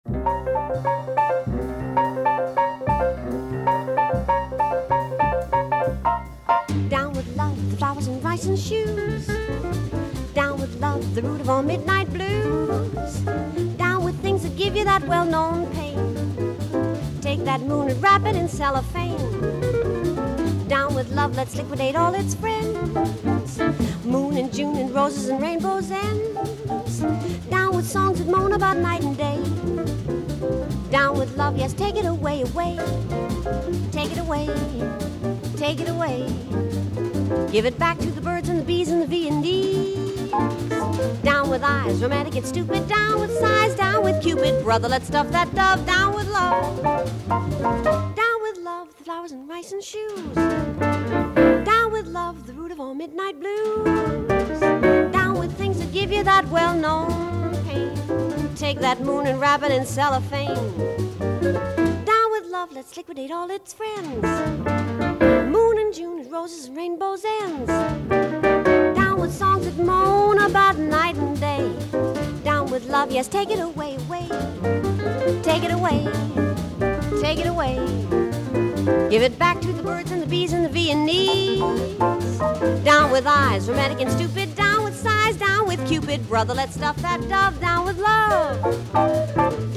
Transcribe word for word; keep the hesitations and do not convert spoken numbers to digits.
Down with love, the flowers and rice and shoes. Down with love, the root of all midnight blues. Down with things that give you that well-known pain. Take that moon and wrap it in cellophane. Down with love, let's liquidate all its friends. Moon and June and roses and rainbows ends. Down with songs that moan about night and day. Down with love, yes, take it away, away. Take it away, take it away. Give it back to the birds and the bees and the V and D's. Down with eyes, romantic and stupid. Down with sighs, down with Cupid. Brother, let's stuff that dove. Down with love. Down with love, the flowers and rice and shoes. Down with love, the root of all midnight blues. Down with things that give you that well-known pain. Take that moon and wrap it in cellophane. Down with love, let's liquidate all its friends. Moon and June and roses and rainbows ends. Down with songs that moan about night and day. Down with love, yes, take it away, away. Take it away, take it away. Give it back to the birds and the bees and the Viennese. Down with eyes, romantic and stupid. Down with sighs, down with Cupid. Brother, let's stuff that dove. Down with love.